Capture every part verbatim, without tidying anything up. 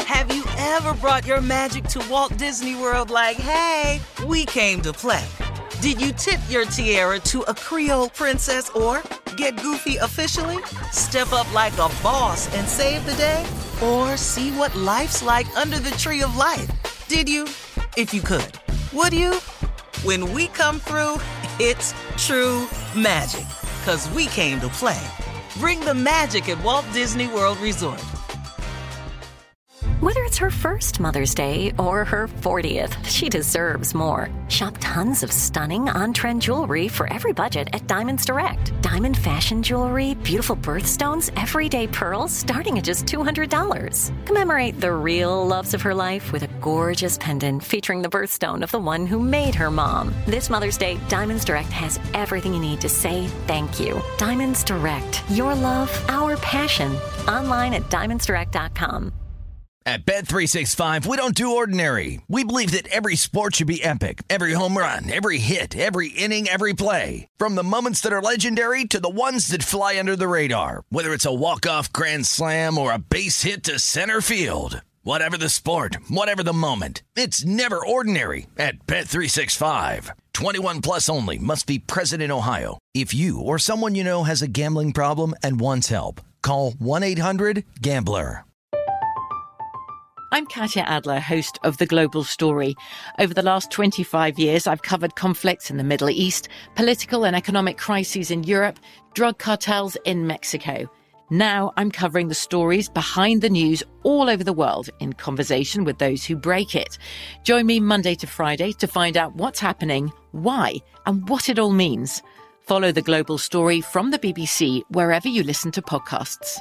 Have you ever brought your magic to Walt Disney World like, hey, we came to play? Did you tip your tiara to a Creole princess or get goofy officially? Step up like a boss and save the day? Or see what life's like under the tree of life? Did you? If you could. Would you? When we come through, it's true magic. 'Cause we came to play. Bring the magic at Walt Disney World Resort. Whether it's her first Mother's Day or her fortieth, she deserves more. Shop tons of stunning on-trend jewelry for every budget at Diamonds Direct. Diamond fashion jewelry, beautiful birthstones, everyday pearls starting at just two hundred dollars. Commemorate the real loves of her life with a gorgeous pendant featuring the birthstone of the one who made her mom. This Mother's Day, Diamonds Direct has everything you need to say thank you. Diamonds Direct. Your love, our passion. Online at diamonds direct dot com. At Bet three sixty-five, we don't do ordinary. We believe that every sport should be epic. Every home run, every hit, every inning, every play. From the moments that are legendary to the ones that fly under the radar. Whether it's a walk-off grand slam or a base hit to center field. Whatever the sport, whatever the moment. It's never ordinary at Bet three sixty-five. twenty-one plus only. Must be present in Ohio. If you or someone you know has a gambling problem and wants help, call one eight hundred gambler. I'm Katya Adler, host of The Global Story. Over the last twenty-five years, I've covered conflicts in the Middle East, political and economic crises in Europe, drug cartels in Mexico. Now I'm covering the stories behind the news all over the world in conversation with those who break it. Join me Monday to Friday to find out what's happening, why, and what it all means. Follow The Global Story from the B B C wherever you listen to podcasts.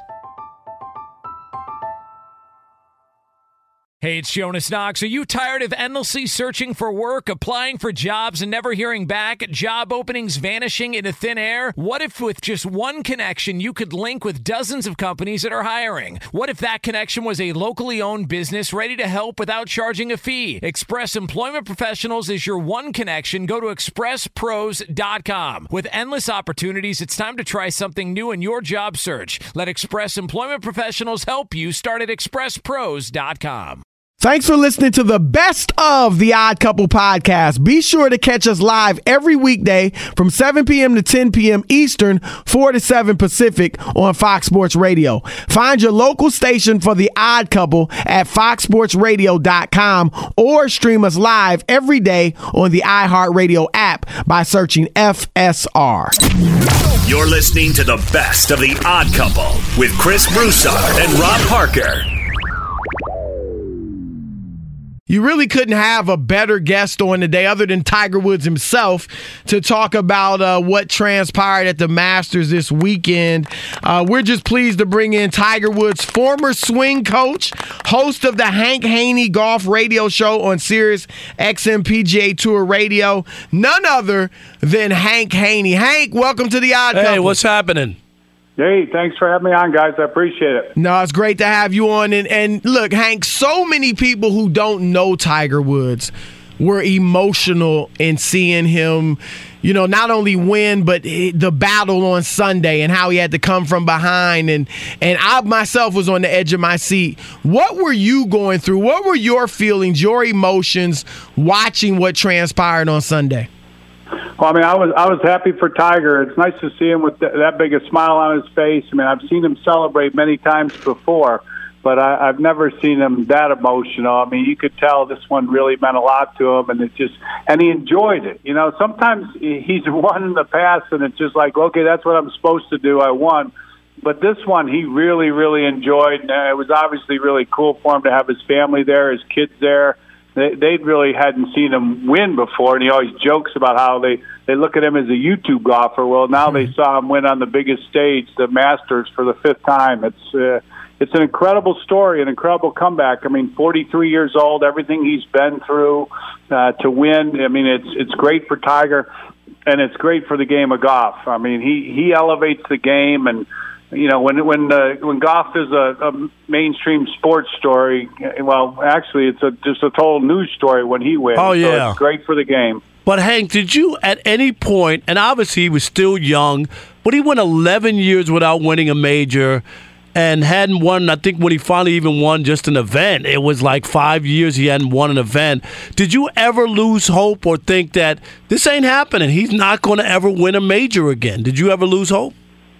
Hey, it's Jonas Knox. Are you tired of endlessly searching for work, applying for jobs, and never hearing back? Job openings vanishing into thin air? What if with just one connection, you could link with dozens of companies that are hiring? What if that connection was a locally owned business ready to help without charging a fee? Express Employment Professionals is your one connection. Go to express pros dot com. With endless opportunities, it's time to try something new in your job search. Let Express Employment Professionals help you. Start at express pros dot com. Thanks for listening to the best of the Odd Couple podcast. Be sure to catch us live every weekday from seven p.m. to ten p.m. Eastern, four to seven Pacific on Fox Sports Radio. Find your local station for the Odd Couple at fox sports radio dot com or stream us live every day on the iHeartRadio app by searching F S R. You're listening to the best of the Odd Couple with Chris Broussard and Rob Parker. You really couldn't have a better guest on today other than Tiger Woods himself to talk about uh, what transpired at the Masters this weekend. Uh, we're just pleased to bring in Tiger Woods' former swing coach, host of the Hank Haney Golf Radio Show on Sirius X M P G A Tour Radio, none other than Hank Haney. Hank, welcome to the Odd Couple. Hey, what's happening? Hey, thanks for having me on, guys. I appreciate it. No, it's great to have you on. And, and look, Hank, so many people who don't know Tiger Woods were emotional in seeing him, you know, not only win, but the battle on Sunday and how he had to come from behind. And, and I myself was on the edge of my seat. What were you going through? What were your feelings, your emotions watching what transpired on Sunday? Well, I mean, I was I was happy for Tiger. It's nice to see him with th- that big a smile on his face. I mean, I've seen him celebrate many times before, but I, I've never seen him that emotional. I mean, you could tell this one really meant a lot to him, and it just and he enjoyed it. You know, sometimes he's won in the past, and it's just like, okay, that's what I'm supposed to do. I won. But this one, he really, really enjoyed. And it was obviously really cool for him to have his family there, his kids there. They they really hadn't seen him win before, and he always jokes about how they, they look at him as a YouTube golfer. Well, now they saw him win on the biggest stage, the Masters, for the fifth time. It's uh, it's an incredible story, an incredible comeback. I mean, forty-three years old, everything he's been through uh, to win. I mean, it's it's great for Tiger, and it's great for the game of golf. I mean, he, he elevates the game, and you know, when when uh, when golf is a, a mainstream sports story, well, actually, it's a just a total news story when he wins. Oh, yeah. So it's great for the game. But, Hank, did you at any point, and obviously he was still young, but he went eleven years without winning a major. and hadn't won. I think when he finally even won just an event, it was like five years he hadn't won an event. Did you ever lose hope or think that this ain't happening? He's not going to ever win a major again. Did you ever lose hope?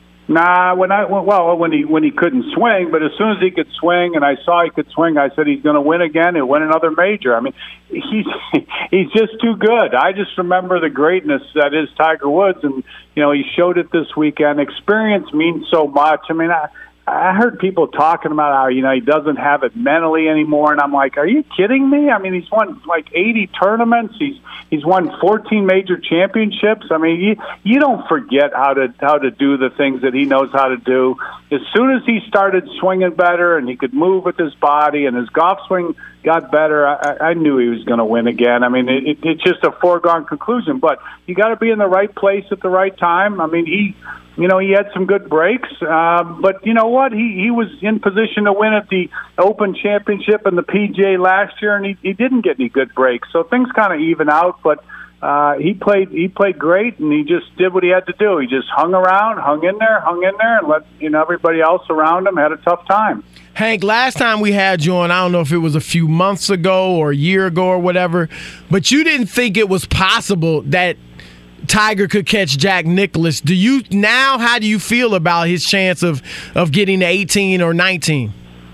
Nah, when I well when he when he couldn't swing, but as soon as he could swing, and I saw he could swing, I said he's going to win again. He'll win another major. I mean, he's he's just too good. I just remember the greatness that is Tiger Woods, and you know he showed it this weekend. Experience means so much. I mean, I. I heard people talking about how, you know, he doesn't have it mentally anymore, and I'm like, are you kidding me? I mean, he's won like eighty tournaments. He's he's won fourteen major championships. I mean, you you don't forget how to how to do the things that he knows how to do. As soon as he started swinging better and he could move with his body and his golf swing got better, I, I knew he was going to win again. I mean, it, it's just a foregone conclusion. But you got to be in the right place at the right time. I mean, he. You know, he had some good breaks, uh, but you know what? He he was in position to win at the Open Championship and the P G A last year, and he, he didn't get any good breaks. So things kind of even out, but uh, he played he played great, and he just did what he had to do. He just hung around, hung in there, hung in there, and let you know everybody else around him had a tough time. Hank, last time we had you on, I don't know if it was a few months ago or a year ago or whatever, but you didn't think it was possible that Tiger could catch Jack Nicklaus. Do you now? How do you feel about his chance of, of getting to eighteen or nineteen?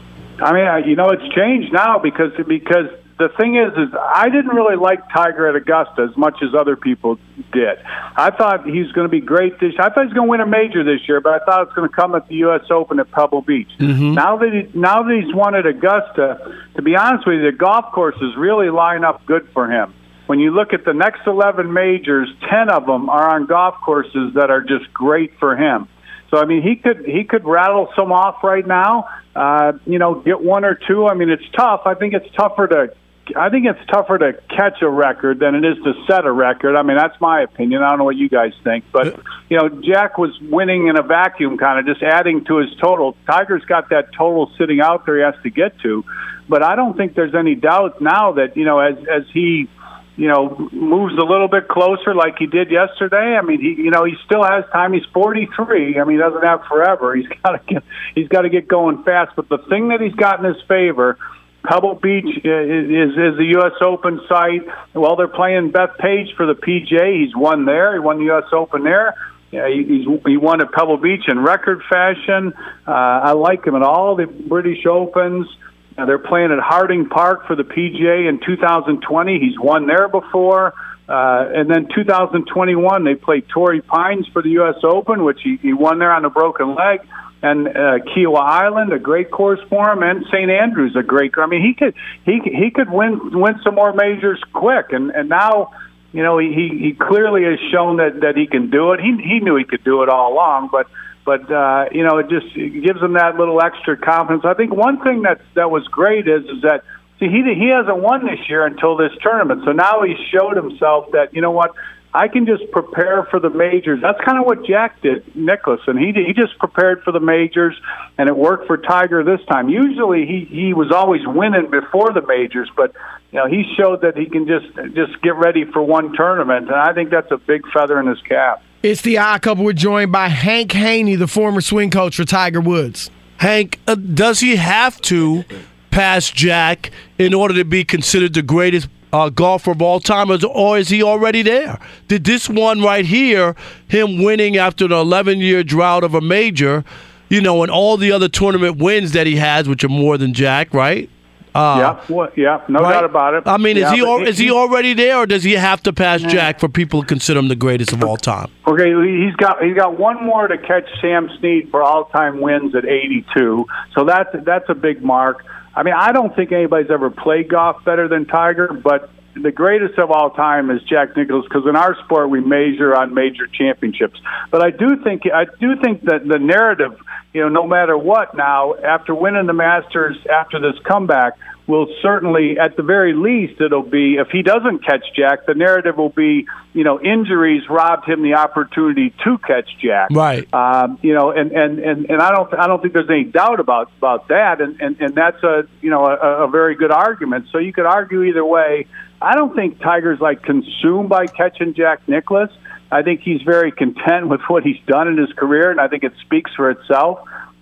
I mean, you know, it's changed now because because the thing is, is I didn't really like Tiger at Augusta as much as other people did. I thought he was going to be great this year. I thought he was going to win a major this year, but I thought it was going to come at the U S Open at Pebble Beach. Mm-hmm. Now that he, now that he's won at Augusta, to be honest with you, the golf courses really line up good for him. When you look at the next eleven majors, ten of them are on golf courses that are just great for him. So, I mean, he could he could rattle some off right now, uh, you know, get one or two. I mean, it's tough. I think it's tougher to I think it's tougher to catch a record than it is to set a record. I mean, that's my opinion. I don't know what you guys think. But, you know, Jack was winning in a vacuum, kind of just adding to his total. Tiger's got that total sitting out there he has to get to. But I don't think there's any doubt now that, you know, as as he – you know, moves a little bit closer like he did yesterday. I mean, he, you know, he still has time. He's forty-three. I mean, he doesn't have forever. He's got to get, he's got to get going fast. But the thing that he's got in his favor, Pebble Beach is, is, is the U S Open site. Well, they're playing Beth Page for the P G A. He's won there. He won the U S Open there. Yeah, he, he's, he won at Pebble Beach in record fashion. Uh, I like him at all the British Opens. Uh, they're playing at Harding Park for the P G A in two thousand twenty. He's won there before. Uh, and then two thousand twenty-one, they played Torrey Pines for the U S Open, which he, he won there on a broken leg. And uh, Kiowa Island, a great course for him, and Saint Andrews, a great. I mean, he could he he could win win some more majors quick. And and now, you know, he he clearly has shown that that he can do it. He he knew he could do it all along, but. But, uh, you know, it just it gives him that little extra confidence. I think one thing that that was great is, is that, see, he he hasn't won this year until this tournament. So now he showed himself that, you know what, I can just prepare for the majors. That's kind of what Jack did, Nicklaus, and he he just prepared for the majors, and it worked for Tiger this time. Usually he, he was always winning before the majors, but, you know, he showed that he can just just get ready for one tournament, and I think that's a big feather in his cap. It's the Odd Couple. We're joined by Hank Haney, the former swing coach for Tiger Woods. Hank, uh, does he have to pass Jack in order to be considered the greatest uh, golfer of all time, or is he already there? Did this one right here, him winning after an eleven-year drought of a major, you know, and all the other tournament wins that he has, which are more than Jack, right? Uh, yeah, well, yeah, no right? doubt about it. I mean, yeah, is he al- he, is he already there, or does he have to pass Jack for people to consider him the greatest of all time? Okay, he's got he's got one more to catch Sam Snead for all-time wins at eighty-two, so that's that's a big mark. I mean, I don't think anybody's ever played golf better than Tiger, but the greatest of all time is Jack Nicklaus, because in our sport we measure on major championships. But I do think I do think that the narrative, you know, no matter what now, after winning the Masters, after this comeback, will certainly, at the very least, it'll be, if he doesn't catch Jack, the narrative will be, you know, injuries robbed him the opportunity to catch Jack. Right. Um, you know, and, and, and, and I don't I don't think there's any doubt about, about that, and, and, and that's a, you know, a, a very good argument. So you could argue either way. I don't think Tiger's, like, consumed by catching Jack Nicklaus. I think he's very content with what he's done in his career, and I think it speaks for itself.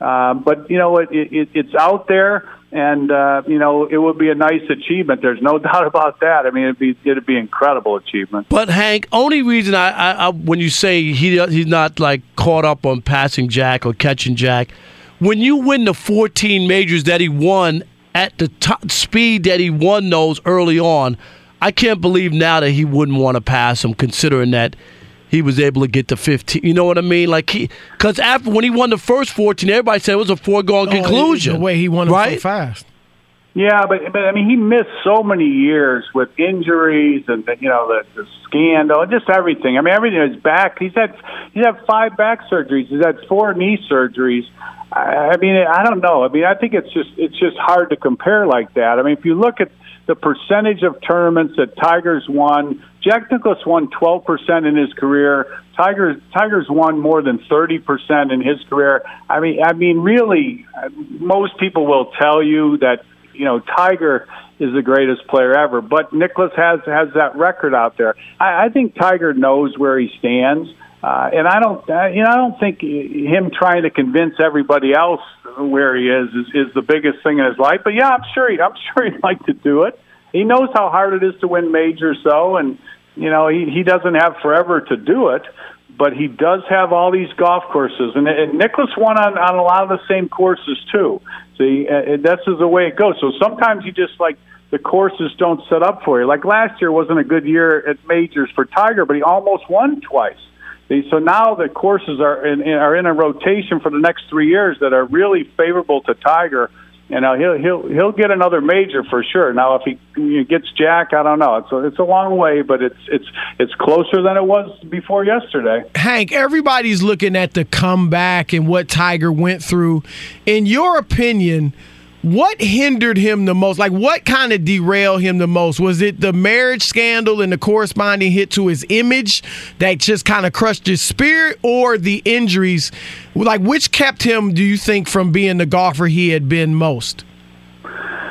Uh, but, you know, it, it, it's out there, and, uh, you know, it would be a nice achievement. There's no doubt about that. I mean, it'd be it'd be an incredible achievement. But, Hank, only reason I, I, I when you say he he's not, like, caught up on passing Jack or catching Jack, when you win the fourteen majors that he won at the top speed that he won those early on, I can't believe now that he wouldn't want to pass him, considering that he was able to get to fifteen. You know what I mean? Like he, because after when he won the first fourteen, everybody said it was a foregone oh, conclusion. The way he won them right? so fast. Yeah, but but I mean, he missed so many years with injuries and you know the, the scandal and just everything. I mean, everything. His back. He's had he's had five back surgeries. He's had four knee surgeries. I, I mean, I don't know. I mean, I think it's just it's just hard to compare like that. I mean, if you look at the percentage of tournaments that Tiger's won, Jack Nicklaus won twelve percent in his career. Tiger's Tiger's won more than thirty percent in his career. I mean, I mean, really, most people will tell you that you know Tiger is the greatest player ever, but Nicklaus has has that record out there. I, I think Tiger knows where he stands, uh, and I don't, uh, you know, I don't think him trying to convince everybody else where he is, is is the biggest thing in his life. But yeah, I'm sure he, I'm sure he'd like to do it. He knows how hard it is to win majors, though, and you know he he doesn't have forever to do it. But he does have all these golf courses, and, and Nicklaus won on, on a lot of the same courses too. See, uh, that's just the way it goes. So sometimes you just like the courses don't set up for you. Like last year wasn't a good year at majors for Tiger, but he almost won twice. See, so now the courses are in, are in a rotation for the next three years that are really favorable to Tiger. And uh, he'll he'll he'll get another major for sure. Now, if he gets Jack, I don't know. It's a, it's a long way, but it's it's it's closer than it was before yesterday. Hank, everybody's looking at the comeback and what Tiger went through. In your opinion, what hindered him the most? Like, what kind of derailed him the most? Was it the marriage scandal and the corresponding hit to his image that just kind of crushed his spirit, or the injuries? Like, which kept him, do you think, from being the golfer he had been most? Uh,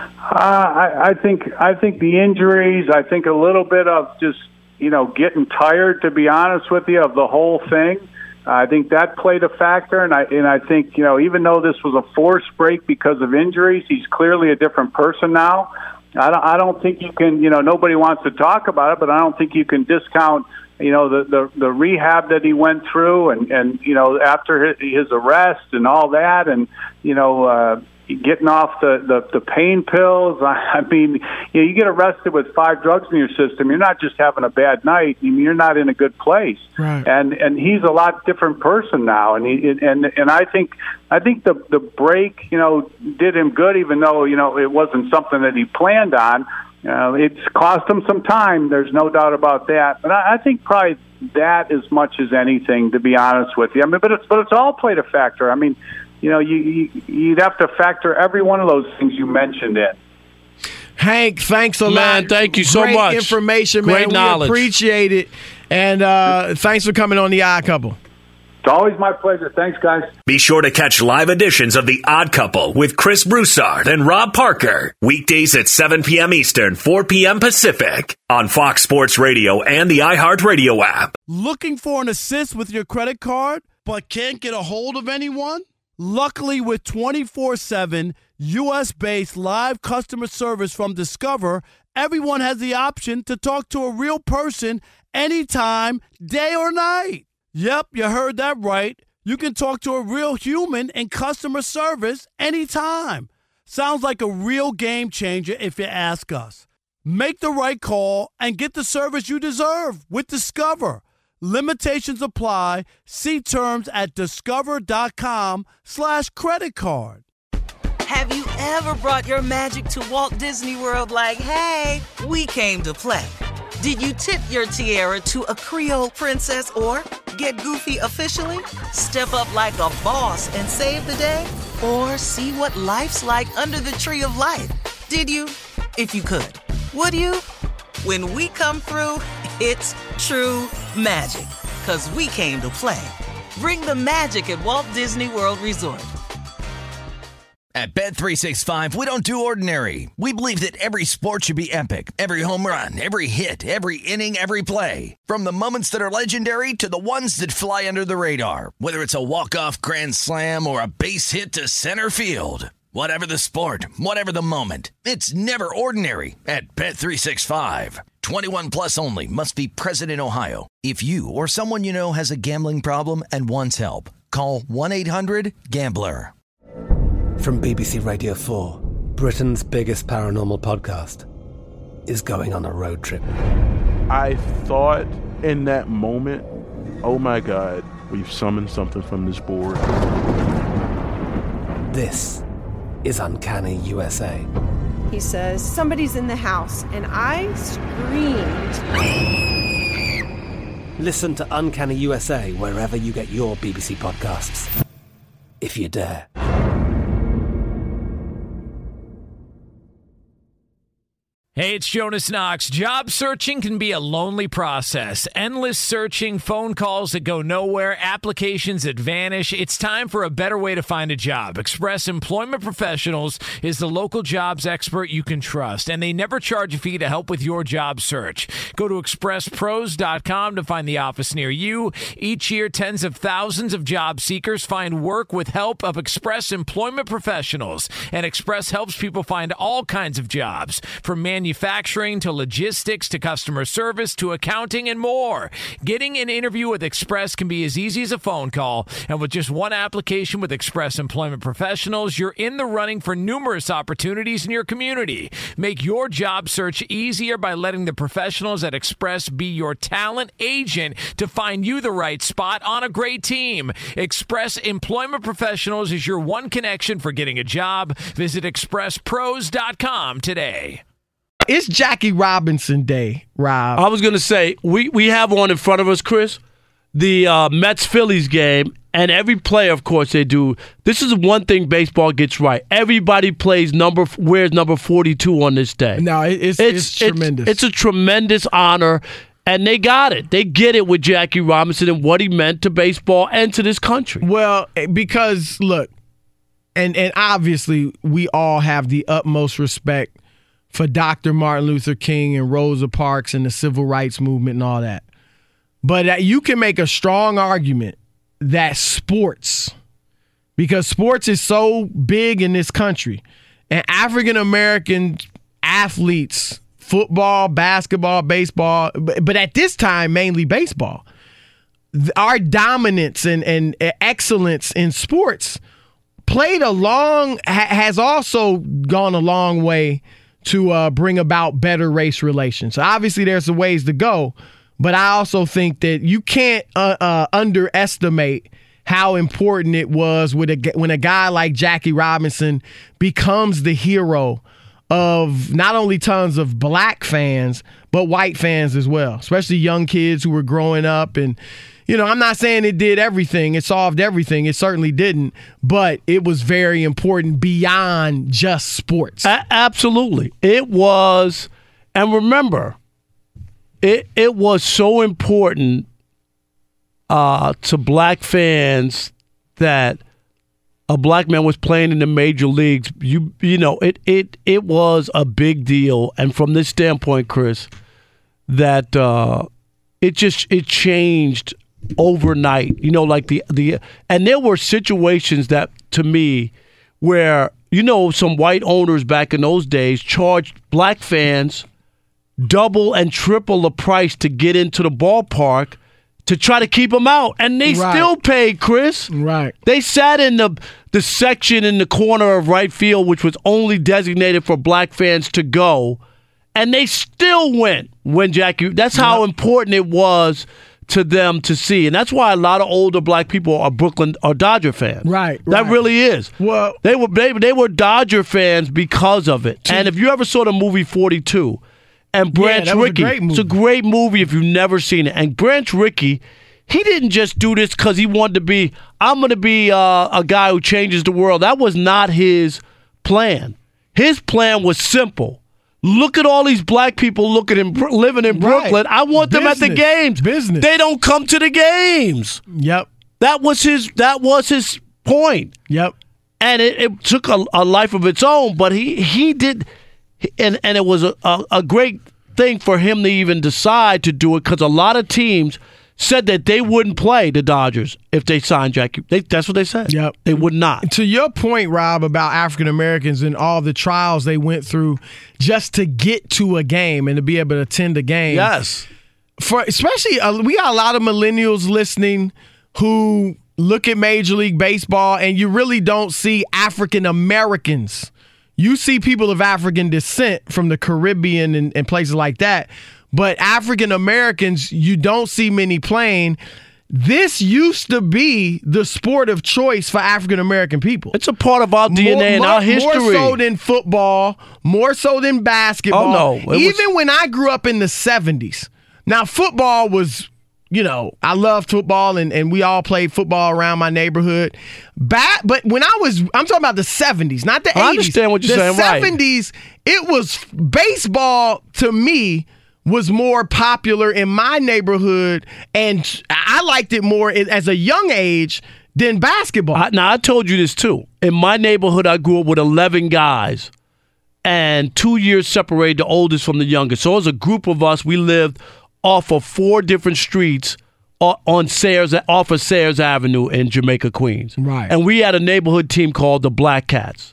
I, I think I think the injuries. I think a little bit of just you know getting tired. To be honest with you, of the whole thing. I think that played a factor, and I and I think you know even though this was a forced break because of injuries, he's clearly a different person now. I don't, I don't think you can you know nobody wants to talk about it, but I don't think you can discount you know the the, the rehab that he went through, and and you know after his, his arrest and all that, and you know. Uh, Getting off the, the, the pain pills. I mean, you know, you get arrested with five drugs in your system. You're not just having a bad night. I mean, you're not in a good place. Right. And and he's a lot different person now. And he and and I think I think the the break, you know, did him good, even though you know it wasn't something that he planned on. Uh, it's cost him some time. There's no doubt about that. But I, I think probably that as much as anything, to be honest with you. I mean, but it's but it's all played a factor. I mean. You know, you, you, you'd have to factor every one of those things you mentioned in. Hank, thanks a man, lot. Man, thank you so Great much. information, Great man. knowledge. We appreciate it. And uh, thanks for coming on The Odd Couple. It's always my pleasure. Thanks, guys. Be sure to catch live editions of The Odd Couple with Chris Broussard and Rob Parker. Weekdays at seven p.m. Eastern, four p.m. Pacific on Fox Sports Radio and the iHeartRadio app. Looking for an assist with your credit card, but can't get a hold of anyone? Luckily, with twenty-four seven U S-based live customer service from Discover, everyone has the option to talk to a real person anytime, day or night. Yep, you heard that right. You can talk to a real human in customer service anytime. Sounds like a real game changer if you ask us. Make the right call and get the service you deserve with Discover. Limitations apply. See terms at discover.com slash credit card. Have you ever brought your magic to Walt Disney World like, hey, we came to play? Did you tip your tiara to a Creole princess or get goofy officially? Step up like a boss and save the day? Or see what life's like under the tree of life? Did you? If you could. Would you? When we come through, it's true magic. 'Cause we came to play. Bring the magic at Walt Disney World Resort. At Bet three sixty-five, we don't do ordinary. We believe that every sport should be epic. Every home run, every hit, every inning, every play. From the moments that are legendary to the ones that fly under the radar. Whether it's a walk-off grand slam or a base hit to center field. Whatever the sport, whatever the moment. It's never ordinary at Bet three sixty-five. twenty-one plus only. Must be present in Ohio. If you or someone you know has a gambling problem and wants help, call one eight hundred gambler. From B B C Radio four, Britain's biggest paranormal podcast is going on a road trip. I thought in that moment, oh my God, we've summoned something from this board. This is Uncanny U S A. He says, somebody's in the house, and I screamed. Listen to Uncanny U S A wherever you get your B B C podcasts, if you dare. Hey, it's Jonas Knox. Job searching can be a lonely process. Endless searching, phone calls that go nowhere, applications that vanish. It's time for a better way to find a job. Express Employment Professionals is the local jobs expert you can trust, and they never charge a fee to help with your job search. Go to express pros dot com to find the office near you. Each year, tens of thousands of job seekers find work with help of Express Employment Professionals, and Express helps people find all kinds of jobs, from manufacturing Manufacturing to logistics to customer service to accounting and more. Getting an interview with Express can be as easy as a phone call, and with just one application with Express Employment Professionals, you're in the running for numerous opportunities in your community. Make your job search easier by letting the professionals at Express be your talent agent to find you the right spot on a great team. Express Employment Professionals is your one connection for getting a job. Visit express pros dot com today. It's Jackie Robinson Day, Rob. I was going to say, we, we have one in front of us, Chris, the uh, Mets-Phillies game, and every player, of course, they do. This is one thing baseball gets right. Everybody plays number, wears number forty-two on this day. No, it's, it's, it's tremendous. It's, it's a tremendous honor, and they got it. They get it with Jackie Robinson and what he meant to baseball and to this country. Well, because, look, and and obviously we all have the utmost respect for Doctor Martin Luther King and Rosa Parks and the civil rights movement and all that. But you can make a strong argument that sports, because sports is so big in this country, and African-American athletes, football, basketball, baseball, but at this time, mainly baseball, our dominance and, and excellence in sports played a long, has also gone a long way to uh, bring about better race relations. So obviously there's some ways to go, but I also think that you can't uh, uh, underestimate how important it was with a, when a guy like Jackie Robinson becomes the hero of not only tons of black fans, but white fans as well, especially young kids who were growing up. And, you know, I'm not saying it did everything. It solved everything. It certainly didn't. But it was very important beyond just sports. A- absolutely. It was. And remember, it, it was so important uh, to black fans that a black man was playing in the major leagues. You you know, it it it was a big deal. And from this standpoint, Chris, that uh, it just it changed overnight. You know, like the the and there were situations that, to me, where, you know, some white owners back in those days charged black fans double and triple the price to get into the ballpark to try to keep them out, and they Right. still paid, Chris. Right. They sat in the the section in the corner of right field, which was only designated for black fans to go, and they still went when Jackie. That's how important it was to them to see, and that's why a lot of older black people are Brooklyn or Dodger fans. Right. That right. really is. Well, They were they, they were Dodger fans because of it. And if you ever saw the movie forty-two, and Branch that was a Rickey, great it's a movie. great movie if you've never seen it. And Branch Rickey, he didn't just do this because he wanted to be, I'm going to be uh, a guy who changes the world. That was not his plan. His plan was simple. Look at all these black people looking in, living in Brooklyn. Right. I want them at the Business. games. Business. They don't come to the games. Yep. That was his. That was his point. Yep. and it, it took a, a life of its own. But he he did, and and it was a, a, a great thing for him to even decide to do it, because a lot of teams said that they wouldn't play the Dodgers if they signed Jackie. They, that's what they said. Yep. They would not. To your point, Rob, about African Americans and all the trials they went through just to get to a game and to be able to attend a game. Yes. For especially, uh, we got a lot of millennials listening who look at Major League Baseball and you really don't see African Americans. You see people of African descent from the Caribbean and, and places like that. But African Americans, you don't see many playing. This used to be the sport of choice for African American people. It's a part of our D N A more, and more, our history. More so than football, more so than basketball. Oh, no. Even was... when I grew up in the seventies. Now, football was, you know, I loved football, and, and we all played football around my neighborhood. Back, but when I was, I'm talking about the seventies, not the eighties. I understand what you're the saying, right. The seventies, it was baseball to me was more popular in my neighborhood, and I liked it more as a young age than basketball. I, now, I told you this, too. In my neighborhood, I grew up with eleven guys, and two years separated the oldest from the youngest. So as a group of us, we lived off of four different streets on Sayers, off of Sayers Avenue in Jamaica, Queens. Right. And we had a neighborhood team called the Black Cats.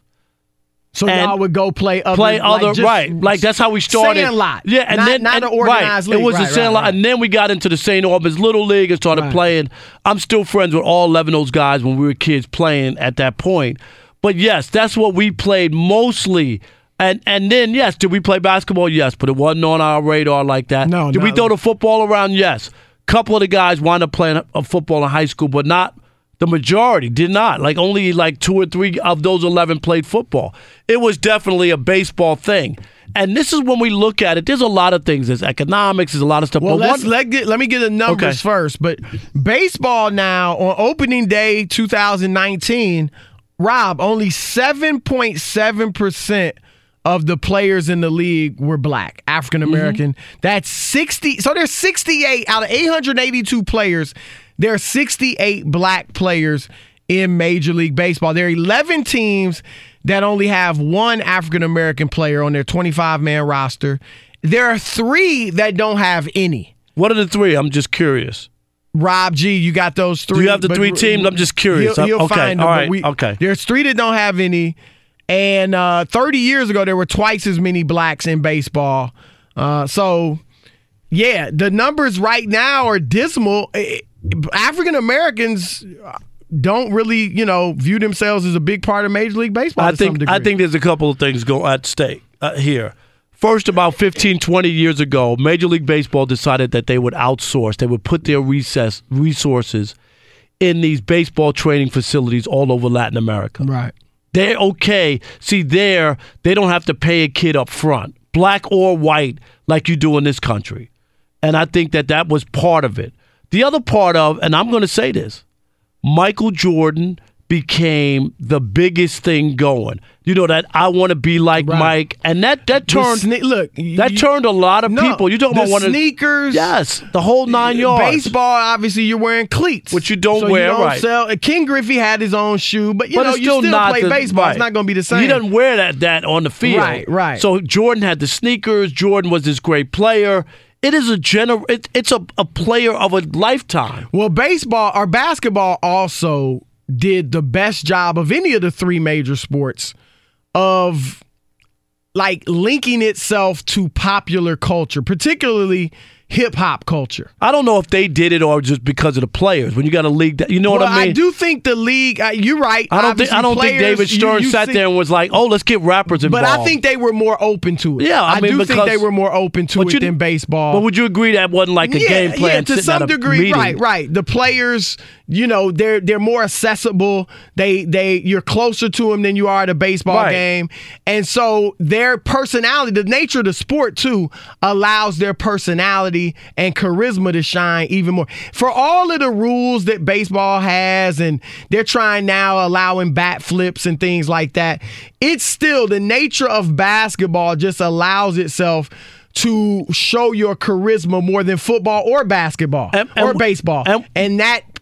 So and y'all would go play other, play like other, right? Like that's how we started. Sandlot, yeah, and not, then not and, an organized right, league. It was right, the Sandlot, right, right. and then we got into the Saint Albans Little League and started right. playing. I'm still friends with all eleven of those guys when we were kids playing at that point. But yes, that's what we played mostly. And and then yes, did we play basketball? Yes, but it wasn't on our radar like that. No, did no. we throw the football around? Yes. Couple of the guys wound up playing a football in high school, but not. The majority did not. Like only like two or three of those eleven played football. It was definitely a baseball thing. And this is when we look at it. There's a lot of things. There's economics. There's a lot of stuff. Well, but let's, one, let, get, let me get the numbers okay. first. But baseball now, on opening day two thousand nineteen, Rob, only seven point seven percent of the players in the league were black, African American. Mm-hmm. That's sixty. So there's sixty-eight out of eight hundred eighty-two players. There are sixty-eight black players in Major League Baseball. There are eleven teams that only have one African-American player on their twenty-five man roster. There are three that don't have any. What are the three? I'm just curious. Rob G, you got those three. Do you have the three teams? I'm just curious. He'll, he'll okay. find them. All right. We, okay. There's three that don't have any. And uh, thirty years ago, there were twice as many blacks in baseball. Uh, so, yeah, the numbers right now are dismal. African Americans don't really, you know, view themselves as a big part of Major League Baseball I to think some degree. I think there's a couple of things go at stake uh, here. First, about fifteen, twenty years ago, Major League Baseball decided that they would outsource. They would put their recess resources in these baseball training facilities all over Latin America. Right. They're okay. See, there, they don't have to pay a kid up front, black or white, like you do in this country. And I think that that was part of it. The other part of, and I'm going to say this, Michael Jordan became the biggest thing going. You know, that I want to be like right. Mike. And that, that turned sne- look, that you, turned a lot of no, people. You're talking the about one sneakers. of the Yes, the whole nine yards. Baseball, obviously, you're wearing cleats. Which you don't so wear, you don't right. Sell. King Griffey had his own shoe, but you but know, it's you still, still not play the, baseball. Right. It's not going to be the same. He doesn't wear that, that on the field. Right, right. So Jordan had the sneakers. Jordan was this great player. It is a gener- it, It's a, a player of a lifetime. Well, baseball or basketball also did the best job of any of the three major sports of like linking itself to popular culture, particularly hip-hop culture. I don't know if they did it or just because of the players. When you got a league that, you know well, what I mean? I do think the league, uh, you're right. I don't think I don't players, think David Stern you, you sat see, there and was like, "Oh, let's get rappers involved." But I think they were more open to it. Yeah, I, I mean, do because, think they were more open to it you, than baseball. But would you agree that wasn't like a yeah, game plan? Yeah, to some degree, meeting? right, right. The players, you know, they're they're more accessible. They they you're closer to them than you are at a baseball right. game, and so their personality, the nature of the sport too, allows their personality and charisma to shine even more. For all of the rules that baseball has, and they're trying now allowing bat flips and things like that, it's still the nature of basketball just allows itself to show your charisma more than football or basketball and, and, or baseball. And, and that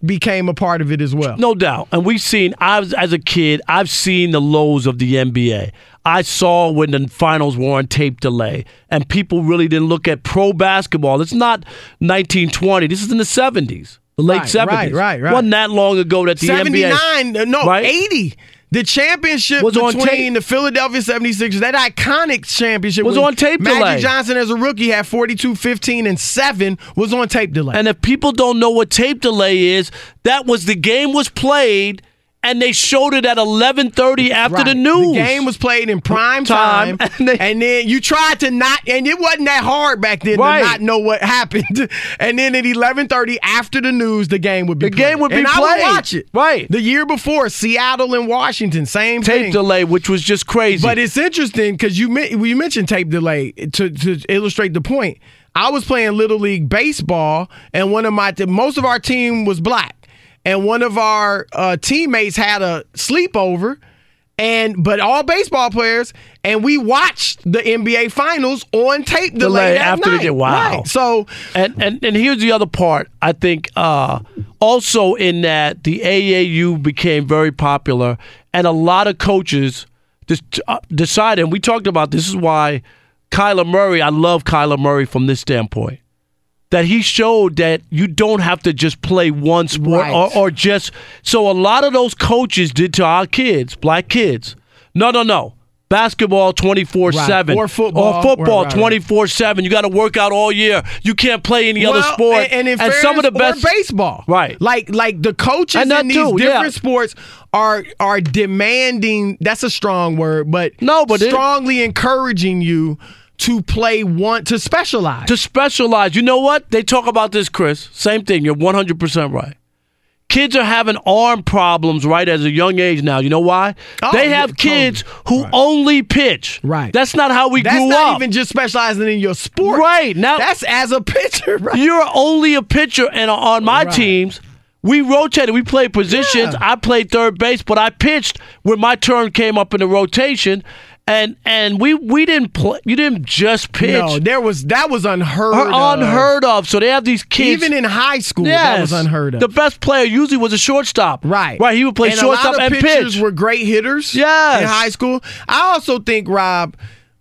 became a part of it as well. No doubt. And we've seen, I was, as a kid, I've seen the lows of the N B A. I saw when the finals were on tape delay, and people really didn't look at pro basketball. It's not nineteen twenty. This is in the seventies, the late right, seventies. Right, right, right. Wasn't that long ago that the seventy-nine, N B A. no, right? eighty. The championship was between the Philadelphia seventy-sixers, that iconic championship was on tape Magic delay. Johnson as a rookie had forty-two, fifteen, and seven was on tape delay. And if people don't know what tape delay is, that was the game was played and they showed it at eleven thirty after right. the news. The game was played in prime time, time and, they, and then you tried to not, and it wasn't that hard back then right. to not know what happened. And then at eleven thirty after the news, the game would be the played. game would be and played. I would watch it. Right. The year before, Seattle and Washington, same tape thing. delay, which was just crazy. But it's interesting because you you mentioned tape delay to to illustrate the point. I was playing Little League baseball, and one of my most of our team was black. And one of our uh, teammates had a sleepover, and but all baseball players, and we watched the N B A Finals on tape delay, delay that after night. they did. Wow! Right. So, and, and and here's the other part. I think uh, also in that the A A U became very popular, and a lot of coaches just uh, decided. And we talked about this is why Kyler Murray. I love Kyler Murray from this standpoint. That he showed that you don't have to just play one sport right. or, or just – so a lot of those coaches did to our kids, black kids, no, no, no, basketball twenty-four seven. Right. Or football. Or football right, right, twenty-four seven. You got to work out all year. You can't play any well, other sport. And, and, in and fairness, some of the best or baseball. Right. Like like the coaches and in these too, different yeah. sports are are demanding – that's a strong word, but, no, but strongly it, encouraging you – to play one, to specialize. To specialize. You know what? They talk about this, Chris. Same thing. You're one hundred percent right. Kids are having arm problems right as a young age now. You know why? Oh, they have yeah, kids totally. who right. only pitch. Right. That's not how we that's grew up. That's not even just specializing in your sport. Right. Now, that's as a pitcher. Right. You're only a pitcher, and on my right. teams, we rotated. We played positions. Yeah. I played third base, but I pitched when my turn came up in the rotation. And and we we didn't play. You didn't just pitch. No, there was that was unheard or of. Unheard of. So they have these kids. Even in high school, yes, that was unheard of. The best player usually was a shortstop. Right. Right. He would play and shortstop a lot of and pitchers pitch. Were great hitters. Yes. In high school, I also think, Rob,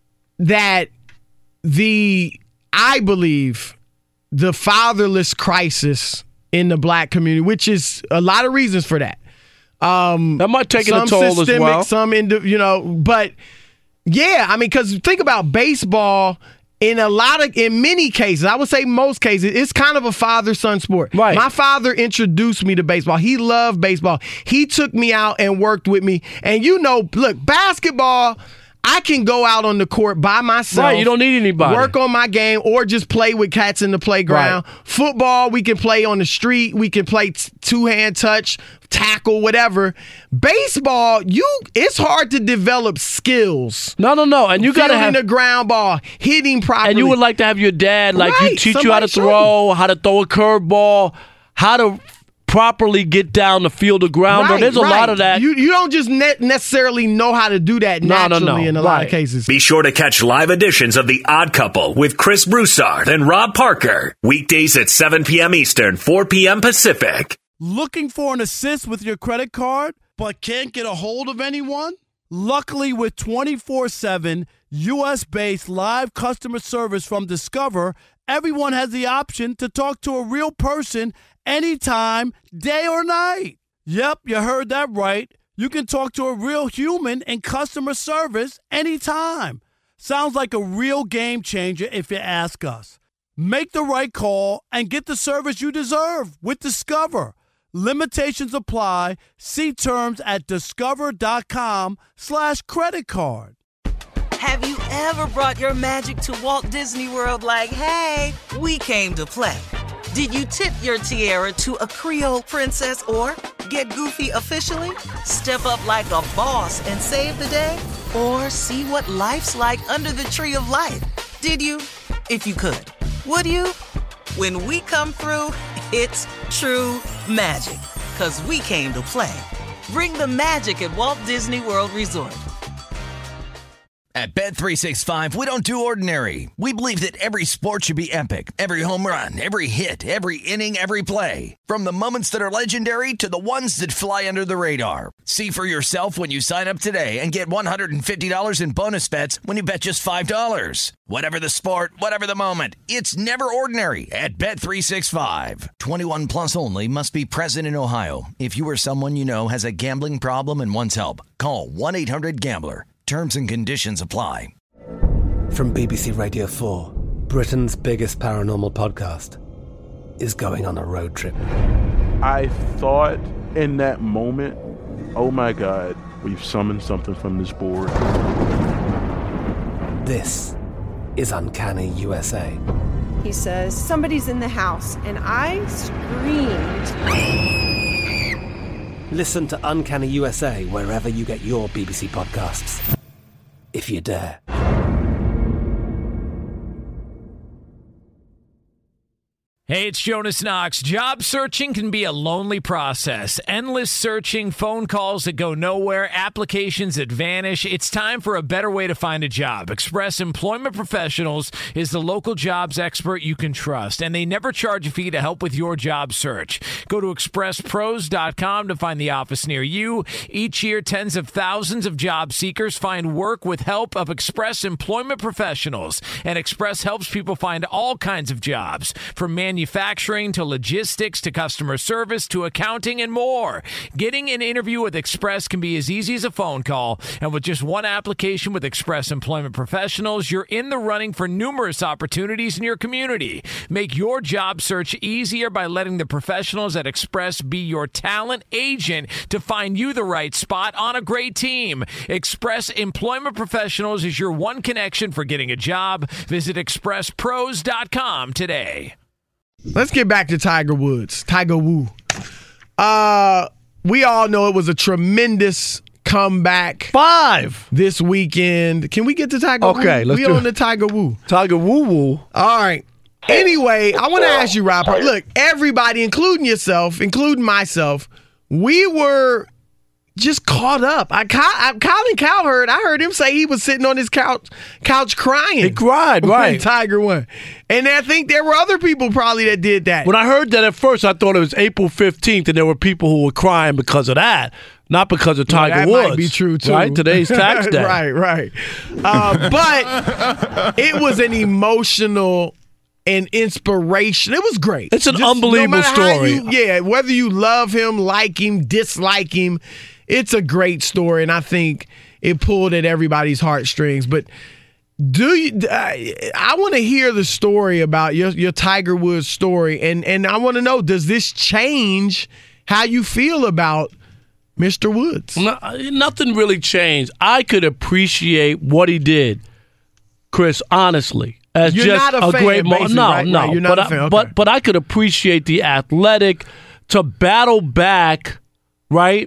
that the I believe the fatherless crisis in the black community, which is a lot of reasons for that. Um, that might take a toll systemic, as well. Some, indi- you know, but. Yeah, I mean, because think about baseball. In a lot of, in many cases, I would say most cases, it's kind of a father-son sport. Right. My father introduced me to baseball. He loved baseball. He took me out and worked with me. And you know, look, basketball, I can go out on the court by myself. Right, you don't need anybody. Work on my game or just play with cats in the playground. Right. Football, we can play on the street. We can play t- two-hand touch, tackle, whatever. Baseball, you it's hard to develop skills. No, no, no. And you got to have the ground ball, hitting properly. And you would like to have your dad, like, right. you teach Somebody you how to throw, how to throw a curveball, how to properly get down the field of ground. Right, There's a right. lot of that. You you don't just ne- necessarily know how to do that no, naturally no, no. in a right. lot of cases. Be sure to catch live editions of The Odd Couple with Chris Broussard and Rob Parker. Weekdays at seven p.m. Eastern, four p.m. Pacific. Looking for an assist with your credit card, but can't get a hold of anyone? Luckily, with twenty-four seven U S-based live customer service from Discover, everyone has the option to talk to a real person anytime, day or night. Yep, you heard that right. You can talk to a real human in customer service anytime. Sounds like a real game changer if you ask us. Make the right call and get the service you deserve with Discover. Limitations apply. See terms at discover.com slash credit card. Have you ever brought your magic to Walt Disney World like, hey, we came to play? Did you tip your tiara to a Creole princess or get goofy officially? Step up like a boss and save the day? Or see what life's like under the tree of life? Did you? If you could. Would you? When we come through, it's true magic. 'Cause we came to play. Bring the magic at Walt Disney World Resort. At Bet three sixty-five, we don't do ordinary. We believe that every sport should be epic. Every home run, every hit, every inning, every play. From the moments that are legendary to the ones that fly under the radar. See for yourself when you sign up today and get one hundred fifty dollars in bonus bets when you bet just five dollars. Whatever the sport, whatever the moment, it's never ordinary at Bet three sixty-five. twenty-one plus only. Must be present in Ohio. If you or someone you know has a gambling problem and wants help, call one eight hundred gambler. Terms and conditions apply. From B B C Radio four, Britain's biggest paranormal podcast is going on a road trip. I thought in that moment, oh my God, we've summoned something from this board. This is Uncanny U S A. He says, somebody's in the house, and I screamed... Listen to Uncanny U S A wherever you get your B B C podcasts, if you dare. Hey, it's Jonas Knox. Job searching can be a lonely process. Endless searching, phone calls that go nowhere, applications that vanish. It's time for a better way to find a job. Express Employment Professionals is the local jobs expert you can trust, and they never charge a fee to help with your job search. Go to express pros dot com to find the office near you. Each year, tens of thousands of job seekers find work with help of Express Employment Professionals, and Express helps people find all kinds of jobs, from manufacturing Manufacturing to logistics to customer service to accounting and more. Getting an interview with Express can be as easy as a phone call, and with just one application with Express Employment Professionals, you're in the running for numerous opportunities in your community. Make your job search easier by letting the professionals at Express be your talent agent to find you the right spot on a great team. Express Employment Professionals is your one connection for getting a job. Visit express pros dot com today. Let's get back to Tiger Woods. Tiger Woo. Uh, we all know it was a tremendous comeback. Five this weekend. Can we get to Tiger Woo? Okay, let's we do on it. the Tiger Woo. Tiger Woo Woo. All right. Anyway, I want to ask you, Rob. Look, everybody, including yourself, including myself, we were just caught up. I, I Colin Cowherd, I heard him say he was sitting on his couch couch crying. He cried, right. When Tiger won. And I think there were other people probably that did that. When I heard that at first, I thought it was April fifteenth, and there were people who were crying because of that, not because of Tiger well, that Woods. Might be true, too. Right? Today's tax day. right, right. Uh, but it was an emotional and inspiration. It was great. It's an Just unbelievable no story. You, yeah, whether you love him, like him, dislike him, it's a great story, and I think it pulled at everybody's heartstrings. But do you? I, I want to hear the story about your your Tiger Woods story, and and I want to know, does this change how you feel about Mister Woods? No, nothing really changed. I could appreciate what he did, Chris, honestly. As You're just not a, a fan, great moment. No, right? no. Right, you're not but a fan. I, Okay. but but I could appreciate the athletic to battle back, right,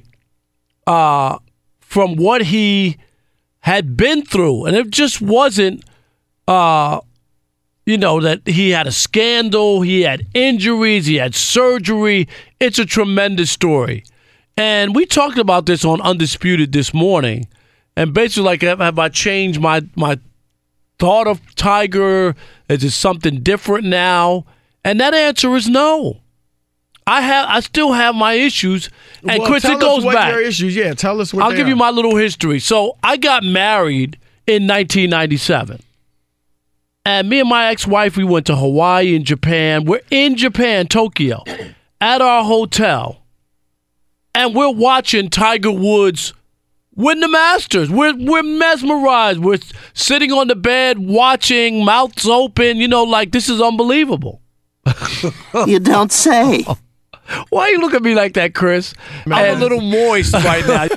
uh, from what he had been through, and it just wasn't, uh, you know, that he had a scandal, he had injuries, he had surgery. It's a tremendous story, and we talked about this on Undisputed this morning, and basically, like, have, have I changed my my thought of Tiger? Is it something different now? And that answer is no. I have, I still have my issues, and well, Chris, tell it goes us what back. Your issues, yeah. Tell us what. I'll they give are. you my little history. So I got married in nineteen ninety-seven, and me and my ex-wife, we went to Hawaii and Japan. We're in Japan, Tokyo, at our hotel, and we're watching Tiger Woods win the Masters. We're we're mesmerized. We're sitting on the bed watching, mouths open. You know, like, this is unbelievable. You don't say. Why you look at me like that, Chris? Man. I'm a little moist right now.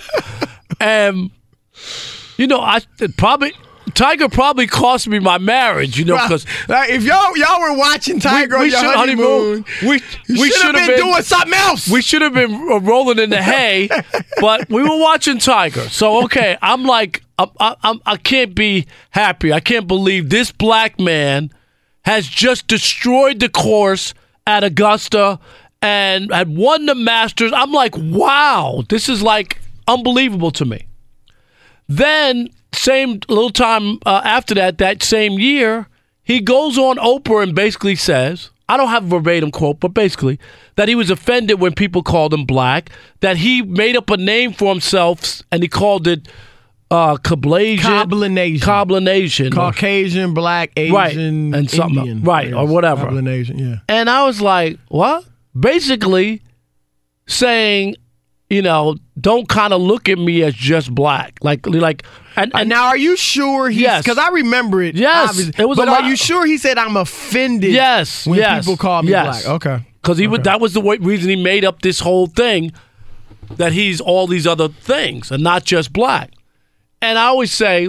And, you know, I it probably Tiger probably cost me my marriage, you know, because like, if y'all y'all were watching Tiger we, we on your honeymoon, we you we should have been, been doing something else. We should have been uh, rolling in the hay, but we were watching Tiger. So okay, I'm like, I, I, I'm, I can't be happy. I can't believe this black man has just destroyed the course at Augusta and had won the Masters. I'm like, wow, this is like unbelievable to me. Then same little time uh, after that, that same year, he goes on Oprah and basically says, I don't have a verbatim quote, but basically, that he was offended when people called him black, that he made up a name for himself, and he called it uh, Cablasian. Coblination. Coblination. Caucasian, black, Asian, right. and something, Indian. right, yes. or whatever. Coblination, yeah. And I was like, what? Basically saying, you know, don't kind of look at me as just black. Like, like, and, and uh, now, are you sure he? Yes, because I remember it. Yes, obviously. it was. But a lot. are you sure he said I'm offended? Yes, when yes, people call me yes. black. Okay, because he okay. would. That was the way, reason he made up this whole thing that he's all these other things and not just black. And I always say,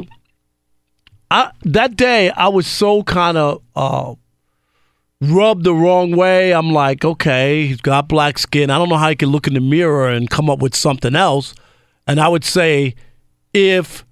I that day I was so kind of uh, rubbed the wrong way. I'm like, okay, he's got black skin. I don't know how he can look in the mirror and come up with something else. And I would say, if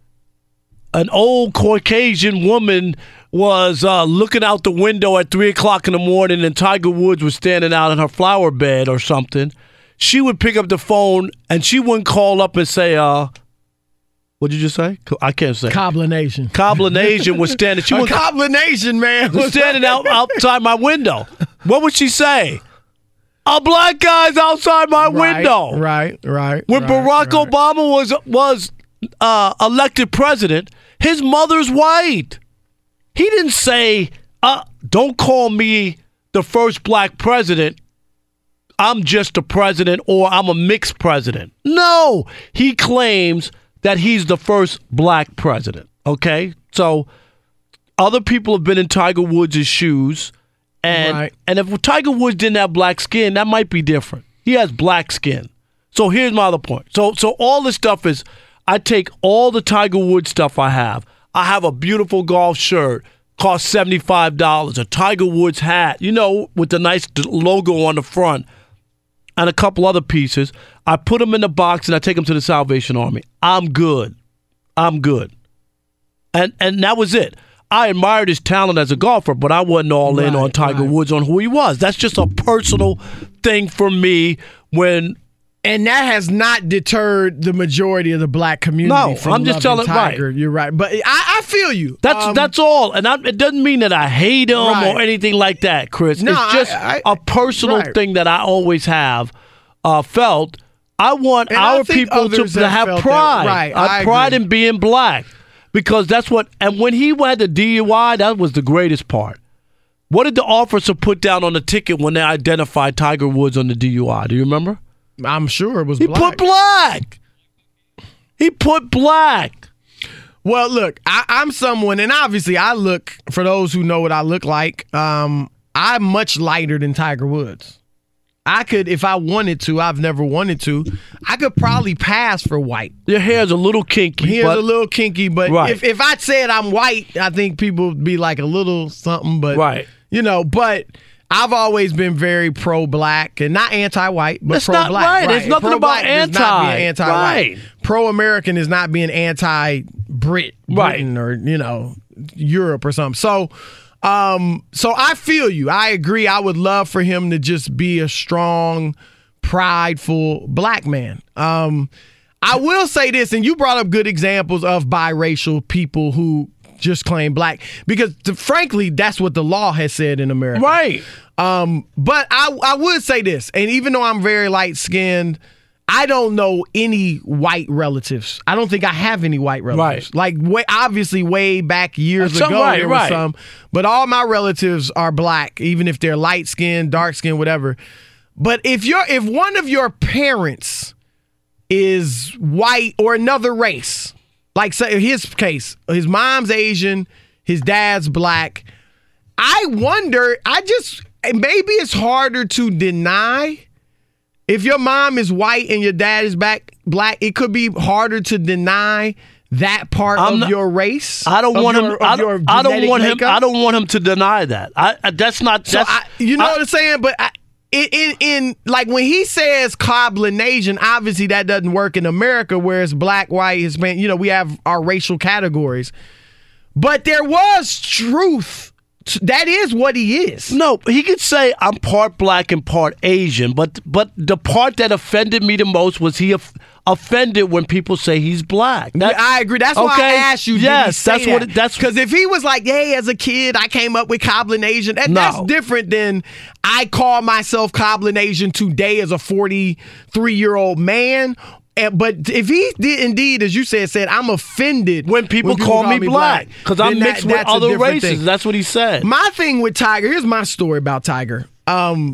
an old Caucasian woman was uh, looking out the window at three o'clock in the morning and Tiger Woods was standing out in her flower bed or something, she would pick up the phone and she wouldn't call up and say, uh, what'd you just say? I can't say. Coblination. Coblination was standing. She a was Coblination, man. was standing out outside my window. What would she say? A black guy's outside my right, window. Right, right. When right, Barack right. Obama was was uh, elected president, his mother's white. He didn't say, uh, "Don't call me the first black president. I'm just a president, or I'm a mixed president." No, he claims that he's the first black president. Okay, so other people have been in Tiger Woods' shoes. And right. and if Tiger Woods didn't have black skin, that might be different. He has black skin. So here's my other point. So so all this stuff is, I take all the Tiger Woods stuff I have. I have a beautiful golf shirt, cost seventy-five dollars, a Tiger Woods hat, you know, with the nice logo on the front, and a couple other pieces. I put them in the box and I take them to the Salvation Army. I'm good. I'm good. And and that was it. I admired his talent as a golfer, but I wasn't all in right, on Tiger right. Woods on who he was. That's just a personal thing for me. When and that has not deterred the majority of the black community. No, from I'm just loving telling Tiger. right. You're right, but I, I feel you. That's um, that's all, and I, it doesn't mean that I hate him right. or anything like that, Chris. No, it's just I, I, a personal right. thing that I always have uh, felt. I want and our I think people to, to have felt pride. That, right, I I pride agree. in being black. Because that's what, and when he had the D U I, that was the greatest part. What did the officer put down on the ticket when they identified Tiger Woods on the D U I? Do you remember? I'm sure it was he black. put black. He put black. Well, look, I, I'm someone, and obviously I look, for those who know what I look like, um, I'm much lighter than Tiger Woods. I could, if I wanted to, I've never wanted to, I could probably pass for white. Your hair's a little kinky. Hair's but, a little kinky, but right. if, if I said I'm white, I think people would be like a little something, but, right. you know, but I've always been very pro-black, and not anti-white, but That's pro-black. not right. There's nothing pro-black about does not being anti. anti-white. Right. Pro-American is not being anti-Brit, right. Britain, or, you know, Europe or something. So, um, so I feel you. I agree. I would love for him to just be a strong, prideful black man. Um, I will say this, and you brought up good examples of biracial people who just claim black, because to, frankly, that's what the law has said in America. Right. Um, but I, I would say this, and even though I'm very light-skinned, I don't know any white relatives. I don't think I have any white relatives. Right. Like, way, obviously, way back years Some, ago, right, there right. was some. But all my relatives are black, even if they're light-skinned, dark-skinned, whatever. But if you're, if one of your parents is white or another race, like say in his case, his mom's Asian, his dad's black, I wonder, I just, maybe it's harder to deny. If your mom is white and your dad is back black, it could be harder to deny that part I'm of not, your race. I don't want your, him. I don't, I don't want makeup. him. I don't want him to deny that. I, I that's not. So That's, I, you know I, what I'm saying? But I, in, in in like when he says Coblination, obviously that doesn't work in America, where it's black, white, Hispanic. You know, we have our racial categories. But there was truth that is what he is. No, he could say I'm part black and part Asian, but but the part that offended me the most was he off- offended when people say he's black. That, yeah, I agree. That's why okay? I asked you. Did yes, he say that's that? what. It, that's because if he was like, "Hey, as a kid, I came up with Cobbling Asian," that, no. that's different than I call myself Cobbling Asian today as a forty-three-year-old man. And, but if he did indeed, as you said, said I'm offended when people, when people call, call me black because I'm mixed that, with other races. Thing. That's what he said. My thing with Tiger. Here's my story about Tiger. Um,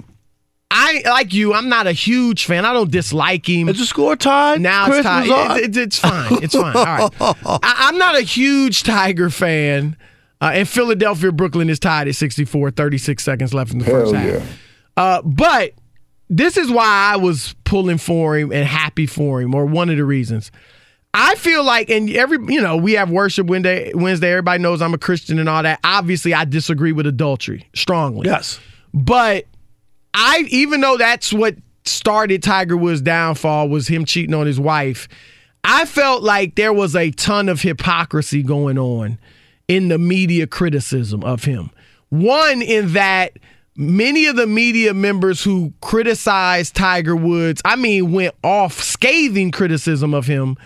I like you. I'm not a huge fan. I don't dislike him. It's a score tie. Now Chris it's tied. It, it, it's fine. It's fine. All right. I, I'm not a huge Tiger fan. Uh, and Philadelphia, Brooklyn is tied at sixty-four. thirty-six seconds left in the Hell first yeah. half. Uh, but this is why I was pulling for him and happy for him, or one of the reasons. I feel like, and every, you know, we have worship Wednesday. Wednesday. Everybody knows I'm a Christian and all that. Obviously, I disagree with adultery strongly. Yes. But I, even though that's what started Tiger Woods' downfall, was him cheating on his wife, I felt like there was a ton of hypocrisy going on in the media criticism of him. One, in that many of the media members who criticized Tiger Woods, I mean, went off scathing criticism of him.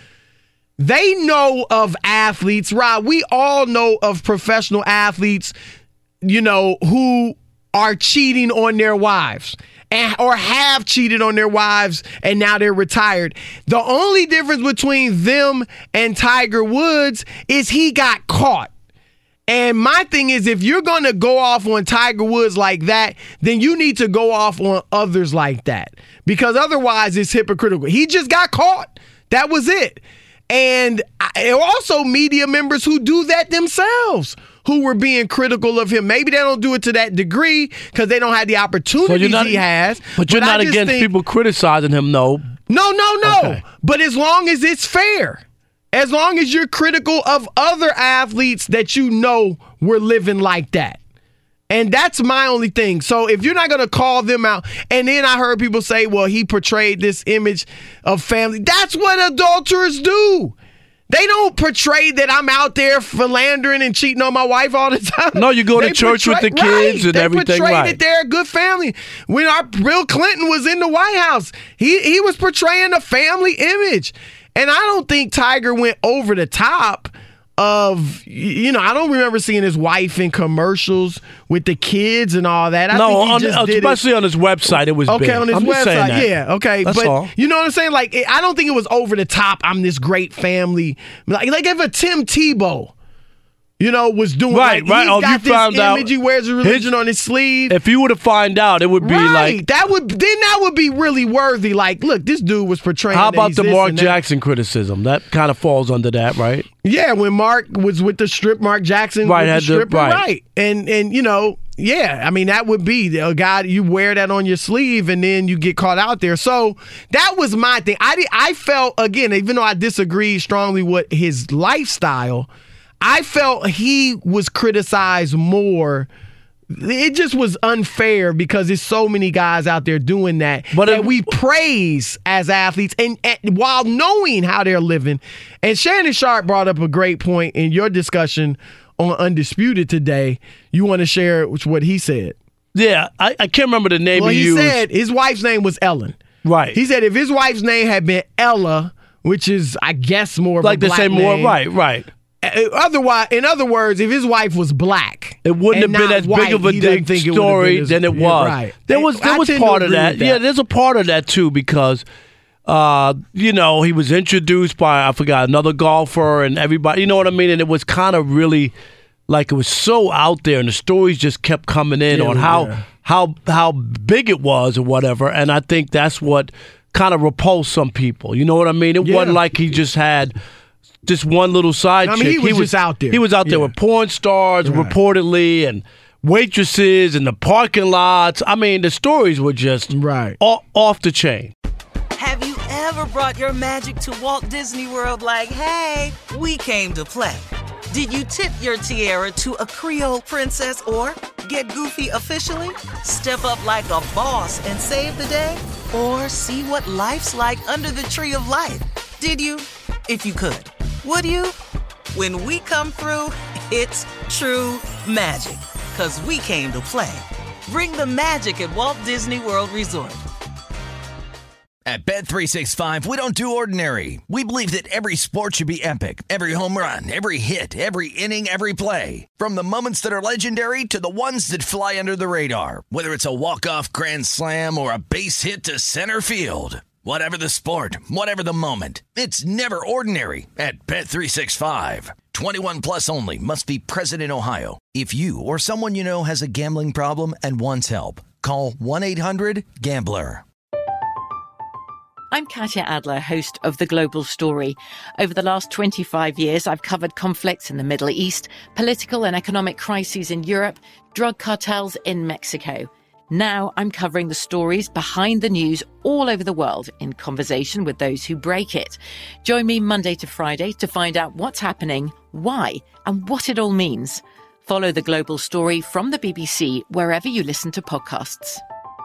They know of athletes, Rob. We all know of professional athletes, you know, who are cheating on their wives and or have cheated on their wives and now they're retired. The only difference between them and Tiger Woods is he got caught. And my thing is, if you're going to go off on Tiger Woods like that, then you need to go off on others like that, because otherwise it's hypocritical. He just got caught. That was it. And also media members who do that themselves, who were being critical of him. Maybe they don't do it to that degree because they don't have the opportunities so not, he has. But you're but not against think, people criticizing him, though. No, no, no. Okay. But as long as it's fair. As long as you're critical of other athletes that you know were living like that. And that's my only thing. So if you're not going to call them out, and then I heard people say, well, he portrayed this image of family. That's what adulterers do. They don't portray that I'm out there philandering and cheating on my wife all the time. No, you go they to church portray, with the kids right, and they everything. They portrayed right. that they're a good family. When our Bill Clinton was in the White House, he he was portraying a family image. And I don't think Tiger went over the top of, you know, I don't remember seeing his wife in commercials with the kids and all that. I no, think he on, just especially did it. on his website, it was okay, big. on his I'm website, yeah, okay. That's but all. You know what I'm saying? Like, I don't think it was over the top. I'm this great family. Like, like if a Tim Tebow, you know, was doing right, like, right. he's Oh, got you this found image, out he wears a religion his, on his sleeve. If you were to find out, it would be right. like that would then that would be really worthy. Like, look, this dude was portraying. How about that the Mark that. Jackson criticism? That kind of falls under that, right? Yeah, when Mark was with the strip, Mark Jackson right, with had the stripper, the, right. right? And and you know, yeah, I mean that would be a guy you wear that on your sleeve and then you get caught out there. So that was my thing. I I felt again, even though I disagree strongly with his lifestyle, I felt he was criticized more. It just was unfair because there's so many guys out there doing that but that it, we praise as athletes and, and while knowing how they're living. And Shannon Sharpe brought up a great point in your discussion on Undisputed today. You want to share what he said? Yeah, I, I can't remember the name well, he, he used. said his wife's name was Ellen. Right. He said if his wife's name had been Ella, which is, I guess, more of like a black they say more, name, right, right. Otherwise, in other words, if his wife was black, it wouldn't have been as white, big of a dig story it as, than it was. Yeah, right. There was there I was part of that. that. Yeah, there's a part of that too because, uh, you know, he was introduced by I forgot another golfer and everybody. You know what I mean? And it was kind of really like it was so out there, and the stories just kept coming in yeah, on how yeah. how how big it was or whatever. And I think that's what kind of repulsed some people. You know what I mean? It yeah. wasn't like he just had just one little side I mean, chick. He was, he was just out there. He was out yeah. there with porn stars, right. reportedly, and waitresses in the parking lots. I mean, the stories were just right. off, off the chain. Have you ever brought your magic to Walt Disney World like, hey, we came to play? Did you tip your tiara to a Creole princess or get goofy officially? Step up like a boss and save the day? Or see what life's like under the tree of life? Did you? If you could. Would you? When we come through, it's true magic. because we came to play. Bring the magic at Walt Disney World Resort. At Bet three sixty-five, we don't do ordinary. We believe that every sport should be epic. Every home run, every hit, every inning, every play. From the moments that are legendary to the ones that fly under the radar. Whether it's a walk-off grand slam or a base hit to center field. Whatever the sport, whatever the moment. It's never ordinary at Bet three sixty-five. twenty-one plus only. Must be present in Ohio. If you or someone you know has a gambling problem and wants help, call one eight hundred gambler. I'm Katya Adler, host of The Global Story. Over the last twenty-five years, I've covered conflicts in the Middle East, political and economic crises in Europe, drug cartels in Mexico. Now I'm covering the stories behind the news all over the world in conversation with those who break it. Join me Monday to Friday to find out what's happening, why, and what it all means. Follow The Global Story from the B B C wherever you listen to podcasts.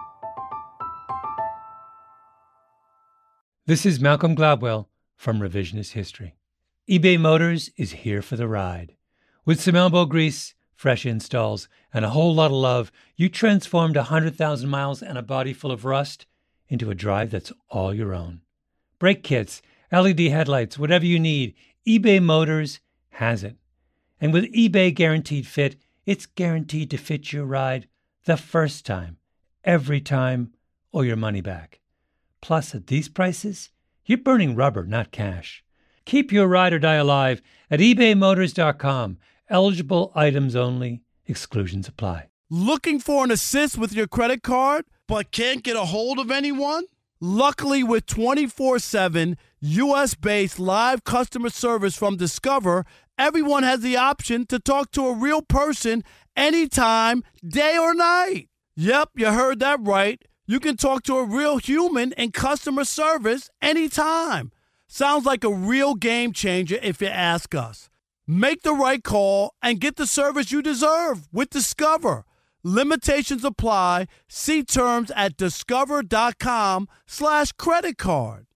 This is Malcolm Gladwell from Revisionist History. eBay Motors is here for the ride. With some elbow grease, fresh installs, and a whole lot of love, you transformed one hundred thousand miles and a body full of rust into a drive that's all your own. Brake kits, L E D headlights, whatever you need, eBay Motors has it. And with eBay Guaranteed Fit, it's guaranteed to fit your ride the first time, every time, or your money back. Plus, at these prices, you're burning rubber, not cash. Keep your ride or die alive at ebay motors dot com. Eligible items only. Exclusions apply. Looking for an assist with your credit card, but can't get a hold of anyone? Luckily, with twenty-four seven U S-based live customer service from Discover, everyone has the option to talk to a real person anytime, day or night. Yep, you heard that right. You can talk to a real human in customer service anytime. Sounds like a real game changer if you ask us. Make the right call and get the service you deserve with Discover. Limitations apply. See terms at discover.com slash credit card.